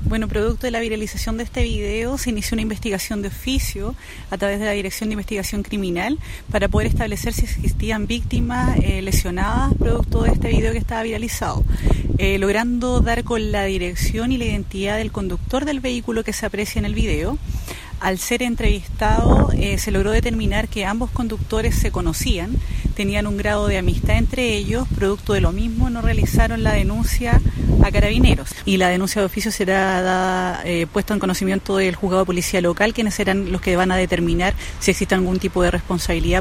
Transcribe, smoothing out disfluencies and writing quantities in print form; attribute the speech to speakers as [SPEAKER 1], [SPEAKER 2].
[SPEAKER 1] Bueno, producto de la viralización de este video, se inició una investigación de oficio a través de la Dirección de Investigación Criminal para poder establecer si existían víctimas lesionadas producto de este video que estaba viralizado, logrando dar con la dirección y la identidad del conductor del vehículo que se aprecia en el video. Al ser entrevistado, se logró determinar que ambos conductores se conocían, tenían un grado de amistad entre ellos, producto de lo mismo no realizaron la denuncia a Carabineros, y la denuncia de oficio será puesta en conocimiento del juzgado de policía local, quienes serán los que van a determinar si existe algún tipo de responsabilidad